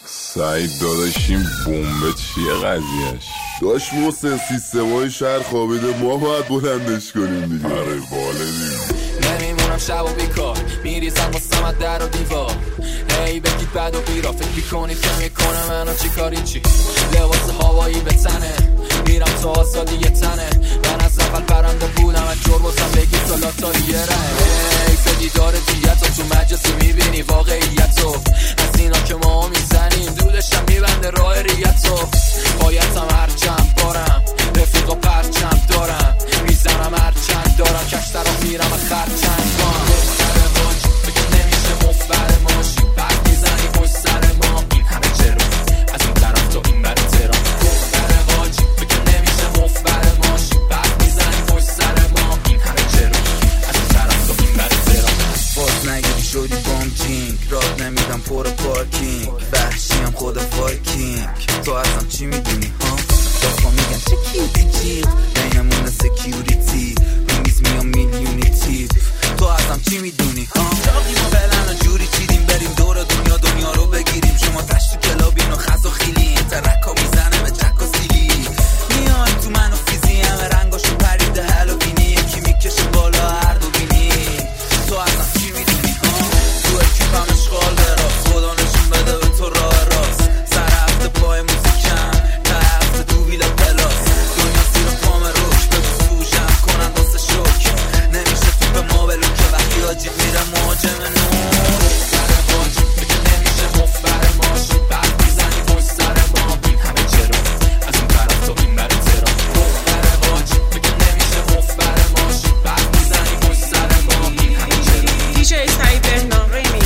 سعید داداشیم بمبه چیه قضیهش؟ داش محسن سیستمای شهر خوابیده، ما باید بلندش کنیم دیگه. آره باله دیگه. نمیمونم شب و بیکار، میریزن واسمت در و دیوار. هی بگید بد و بیرا، فکر میکنید که میکنه منو چی کاری چی؟ لباس هوایی به تنه، میرم تو آزادی یه تنه. من از اول پرنده بودم، از جور بازم بگید تو لاتا یه ره. هی فدیدار دیت تو مجلسی میبینی واقعیتو، از اینا که ما میزنیم دودشم میبنده راه ریتو. بایدم هرچند بارم، رفیقا پرچم دارم، میزنم هرچند دارم، کشتر رو میرم از خرچند بارم. بختر باش بگه نمیشه مفبر ماشی، برد میزنی پشت سر ما، این همه چرا از این طرف تا این بر ترام. بختر باش بگه نمیشه مفبر ماشی، برد میزنی پشت سر ما، این همه چرا از این طرف تا این بر ترام. باز نگیری شدی بامجینگ، راد نمیدم پر پارکینگ، وحشیم خود وایکینگ. تو ازم چی میدونی ها؟ داخل میگن چه کیوتی جیغ، بینمون سکیوریتی، میز میام میلیونیتی. تو ازم چی میدونی ها؟ داغیم و بلن و جوری چیدیم بریم دور دنیا رو بگیریم. شما تشت کلابین و خز و خیلی، ترک ها میزنه به چک و سیلی. میان تو من و فیزی همه رنگاشو پریده هلوینی، یکی میکشه بالا هر دو بینی. تو ازم چی میدونی ها؟ تو اکیپم اشغال براز، خدا نشون بده به تو راه راست. سر هفته پای موزیکم، تا هفته تو ویلا پلاس. دنیا زیر پام روش به سوشم کنن واسه شوک. نمیشه تو به ما بلو که وقتی آجیب میرم مهاجم نور. سر باج بگه نمیشه مفبر ماشی، برد میزنی پشت سر ما، این همه چرا از این طرف تا این بر ترام. سر باج بگه نمیشه مفبر ماشی، برد میزنی پشت سر ما، این همه چرا. دیجی سعید بهنام ریمی.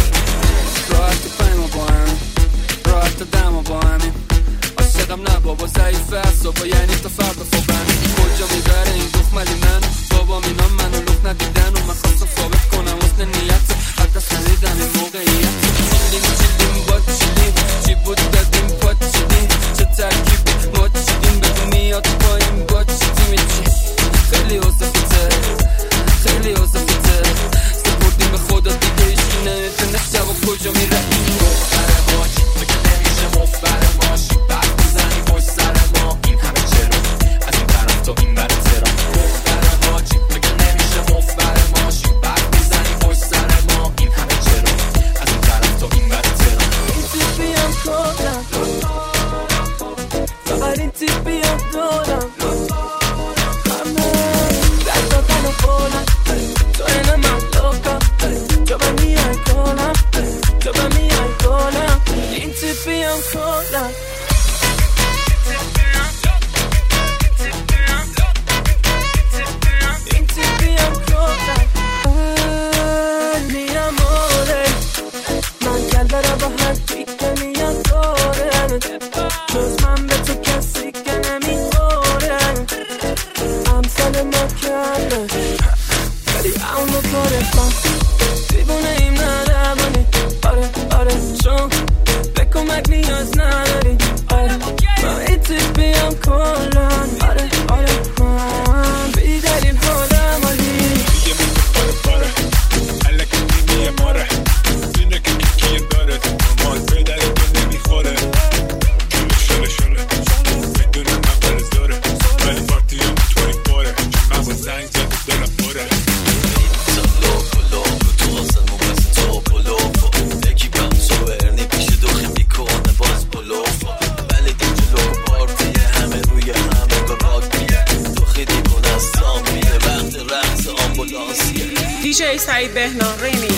راحت پایما با همین، راحت دما با همین. عاشقم نه بابا ضعیفه اصابا، یعنی تا فردا فوقم. کجا میبره این دخملی منو؟ بابا مینا منو لخ ندیدن و من خواستم ثابت کنم حسن نیت. حتی سنیدم این موقعیت. چیلیم با چیلیم، چی بود دادیم پا چیدیم. چه ترکیبی ما چیدیم، بگو میاد پایین با چیدیم. چی خیلی حسفیته، خیلی حسفیته. سپردیم به خدا دیگه ایشکی نمیتونه جواب کجا میره. دختر باج بگه نمیشه مفبر ماشی، برد میزنی پشت سر ما، این همه چرا از این طرف تا این بر ترام. دختر باج بگه نمیشه مفبر ماشی، برد میزنی پشت سر ما، این همه چرا از این طرف تا این بر ترام. این تیپی هم کارم، فقط این تیپی هم دارم. همه دست دادن و بولم، تو اینه من لوکم، تو به میای کنم، تو به میای کنم. این تیپی هم کارم. این تیپی هم کارم. میرم آره، من گل برم با هر پیک میام دارم. جز من به تو کسی که نمیخورم. امثال ما کرده ولی اونو کارم. دیوونه ایم ندمانی، آره چون به کمک نیاز نداری. آره من این تیپیم کلان. آره من بی دلیل حالم عالی. پاره الکی نیمیه ماره، زینه که کیه داره، مال پیدره که نمیخوره. شله میدونم اول زاره، ولی پارتی هم توی پاره. من با زنگ زده دلم پاره. تو آسمون بس تو پلوفا، یکی کم سوبر نمیشه دوخی میکنه باز پلوفا. ولی دی جلو پارتیه همه روی همه با راکیه. تو خیلی بون از سامیه وقت رقص آمبولانسیه. دیجی سعید بهنام ریمی.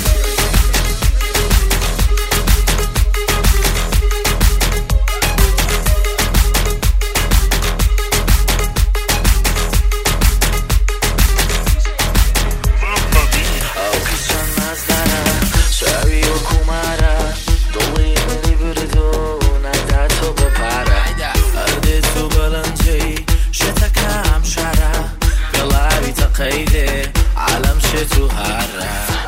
عالم شتو هره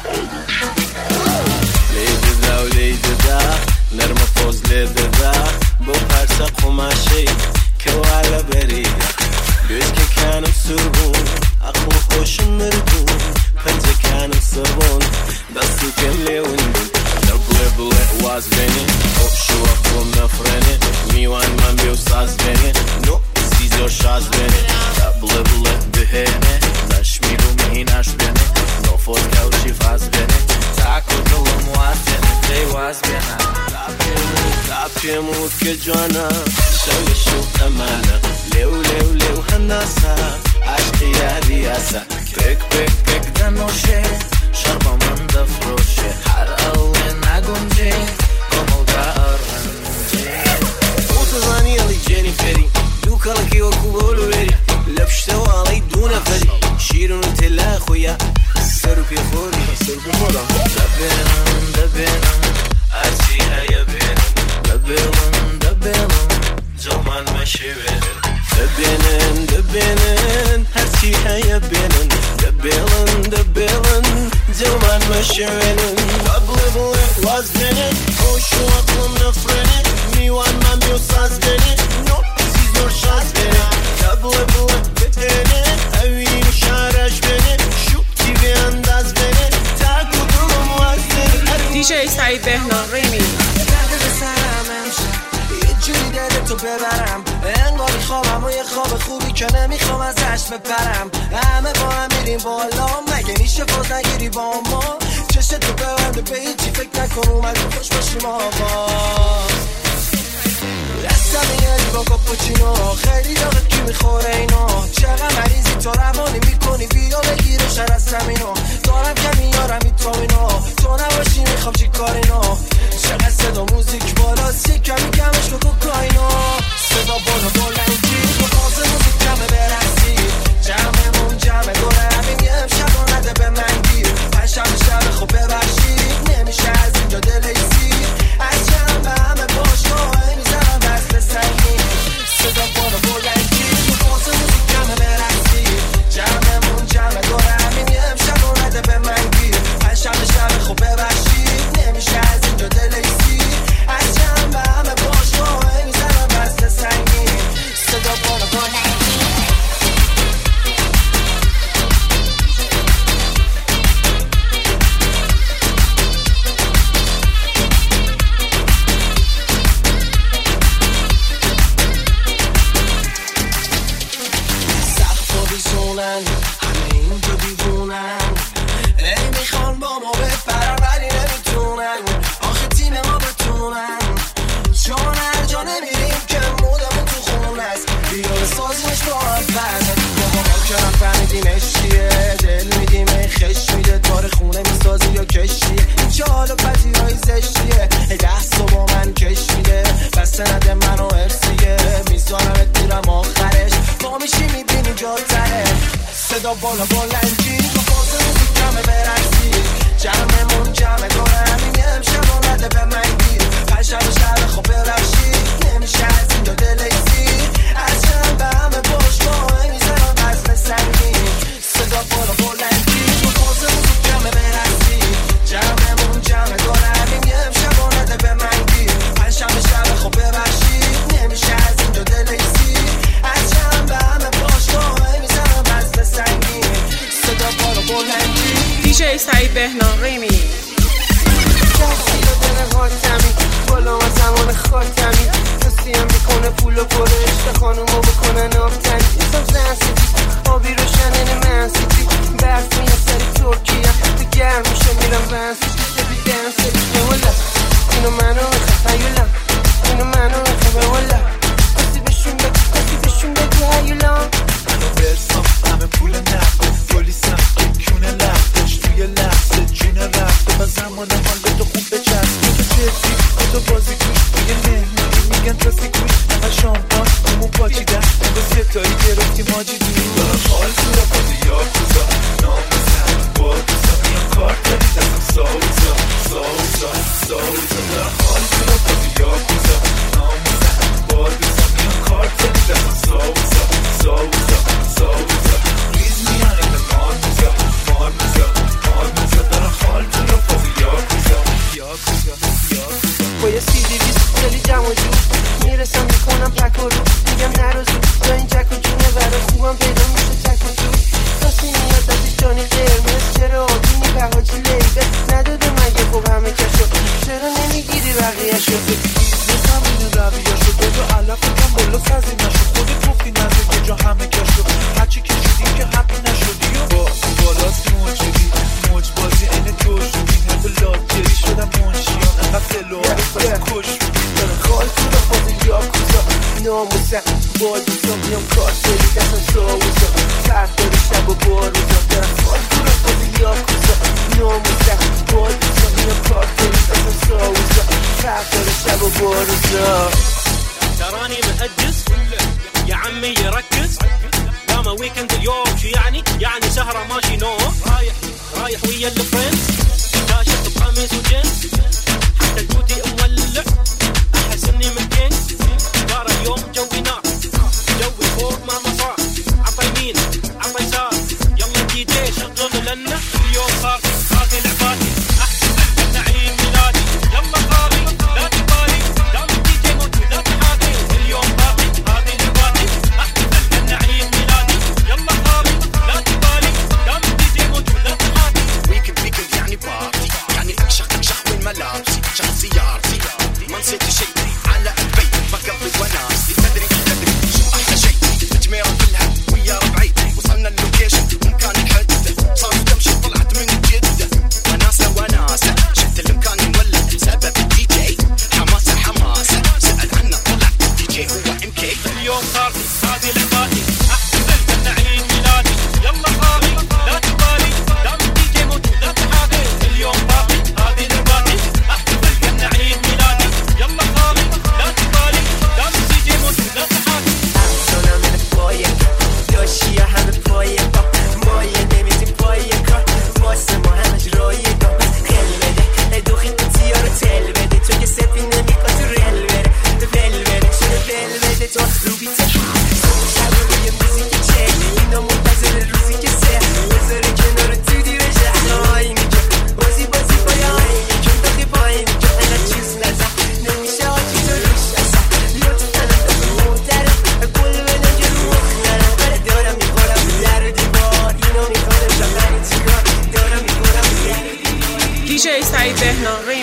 لیده و لیده ده نرم پوز لیده ده با پرسا قماشی که والا بریده göz که کنم سربون اخو خوشم مردون پنجه کنم سربون دستو کم لیوندون نبله بله was bene شو اقوم نفرنه میوان من بیو ساز بنه نو سیزو شاز بنه دبله بله بهنه نش میگو مینش بنه نو فوت کوچی فاز بنه تاکو دلم واز بنه دی واز بنه تاپی مود که جانا شوی شو امانه لیو لیو لیو هندسه عشقی ریاسه پک پک پک دنوشه شربا من دفروشه هر اول نگنجه زانيالي جاني فري دوكا لكي وكوبولو بري لبشتو علي دون فري شيرون تلا خويا سرو في خوري دبينم دبينم أرسي هيا بينم دبينم زمان ماشي بينم دبينن دبينن أرسي هيا بينم دبينن زمان ماشي بينم دبل واز بينم وشو أقوم نفرني میوان من بیو ساز بنه نو سیزور شاز بنه دبله بله بتنه اوین شهرش بنه شو تیوی انداز بنه تاکو دلم واز بنه دیجی سعید بهنام ریمی درد به سرم امشب یه جوری دل تو ببرم انگار خوابم و یه خواب خوبی که نمیخوام ازش بپرم همه با هم میریم بالا مگه میشه باز نگیری با ما چشت تو ببنده به هیچی فکر نکن اومد خوش باشیم آقا دستم یعنی با کاپوچینو خیلی داغت کی میخوره اینا چقدر مریضی تو روانی میکنی بیا بگیره شر از زمینو دارم که میارم این تامینو تو نباشی میخوام چی کار اینا چقدر صدا موزیک بالا سی کمی کمش به کوکاینا صدا بالا بلندی با فاز موزیک کمه برسی جمعمون جمعه دوره همین یه امشب و نده به من گیر شب خوب ببخشید نمیشه از اینجا دلیسی از جمع همه باشگاه میزنم بسته سنگین صدا بالا بلندی تو فاز موزیک کمه برسی جمعمون جمعه دوره همین یه امشب و نده به من گیر شب خوب ببخشید نمیشه از اینجا دلیسی از جمع همه باشگاه میزنم بسته سنگین صدا بالا بلندی همه اینجا دیوونن ای میخوان با ما بپرن ولی نمیتونن آخه تیم ما بتونن چون هر جا نمیریم که مودمون تو خون است بیا بسازیمش با هم فرده بابا ما که نفهمیدیمش چیه دل میدیم ای خش میده داره خونه میسازی یا کشیه این چه حال و پذیرایی زشتیه ای دست با من کش میده بسته نده منو ارسیه میزانمت میرم آخرش با میشی میبینی جاتره صدا بالا بلندی با فاز موزیک کمه برسی جمعمون جمعه دوره همین امشب و نده به من گیر شب خوب ببخشید نمیشه از اینجا دلیسی از جمع به همه باشگاه میزنم وزن سنگین صدا بالا بلندی با فاز موزیک کمه برسی جمعمون جمعه دوره همین امشب و نده به من گیر شب خوب ببخشید نمیشه از اینجا دلیسی از جمع به همه باشگاه میزنم وزن سنگین صدا بالا بلندی دیجی سعید بهنام ریمی دستی رو دل خاتمی بالا ما زمان خاتمی دستیم میکنه پول و پر عشق خانومو بکنن آفتنی ایسام زن سیتی آبی روشنین من سیتی برف میاد سری ترکیه تو گرم میشه میرم ون سیتی سبی دن سری نولا اینو منو میخواه هیولا اینو منو میخواه ولا کسی بشون بگو هیولا منو برسام همه پول نقل پولیسم کونه لفتش توی لحظه جونه رفته و زمان حال به تو خوب بچسته تو جدی تو بازی گوش توی مهمانی میگن راستی گوش نقل شامپان همون پاچیدن با ستایی گرفتی ماجی دور دارم حال تو را بازی یاد بزا نام بزن با دوزا میان کار داری دستم ساوزا دارم حال تو را بازی یاد بزا نام بزن با دوزا میان کار داری دستم ساوزا ریز میان این مار بزا دارم حال تو را بازی یاد بزا با یه سیدی بیست خیلی جمع و جور میرسم میکنم پک و رو میگم نرو زود جا این جک و جونه برای خوبم پیدا میشه تک و جور کسی میاد ازش جانی قرمز چرا آبینی بهاجی لیبل نداده مگه خب همه کشو چرا نمیگیری بقیهشو نیستم اینو رویاشو بگو علف کم بالا سزی نشو خودت گفتی نزد که جا همه کشو هرچی که شدیم که حقی نشدی و با بالاست موجودی موج بازی اینه دوشونی نبو لاجری شدم منشیان انقدر سلوه کش خال تو رو بازی یا کوزا ناموسم بازیزا میام کار داری دستم ساوزا فرق داری شب و باروزا دارم خال تو رو بازی یا کوزا ناموسم بازیزا میام کار داری دستم ساوزا فرق داری شب و باروزا تراني مهجس يا عمي يركز دام ويكند اليوم شو يعني سهرة ماشي نوم رايح ويا الفريندز داشت بقميص وجنس حتى البوتي مولع احس اني مكنس دار اليوم جوي نار جوي فوق ما صار عطى يمين عطى يسار يلا دي جي شغل لنا اليوم صار هذه لعباتي احتفل نعيد ميلادي يلا طاري لا تبالي دام الدي جي موجود لا تحاكي اليوم باقي هذه لعباتي احتفل نعيد ميلادي يلا طاري لا تبالي دام الدي جي موجود لا تحاكي ويكند يعني بارتي يعني اكشخ وين ملابسي شخص سيارتي ما نسيت شيء على قلبي بقضي وناسي تدري شو احلى شيء التجميرة كلها ويا ربعي وصلنا اللوكيشن مكان الحدة صار تمشي طلعت من جدة وناسة شفت المكان مولع سبب الدي جي حماسة سأل عنه طلع الدي جي هو ام كي اليوم صار هذه لعباتي احتفل نعيد ميلادي يلا طاري لا تبالي دام الدي جي موجود لا تحاكي اليوم باقي هذه لعباتي احتفل نعيد ميلادي يلا طاري لا تبالي دام الدي جي موجود لا تحاكي سونم من پای داشتی همه پای پا مایه نمیزیم پای کار واسه ما همش رایگان خیل بده دوخی تو تیا رو تل بده تو که سپی نمیکا تو رل بره تو ول بره شده ول بده تو رو بیته شب رو یه موزیک چه اینا منتظر روزی که سه بذاره کنار تو دی بشه آینی که بازی پای آینی که داخی پایینی که انا چیز نزم نمیشه آجی تو روش ازم لطفا نتازه محتره گل بده که رو مخ نرم بره دارم میخورم در دیوار اینو میخوادم شمنی چیکار دارم میخورم در دیوار DJ سعید بهنام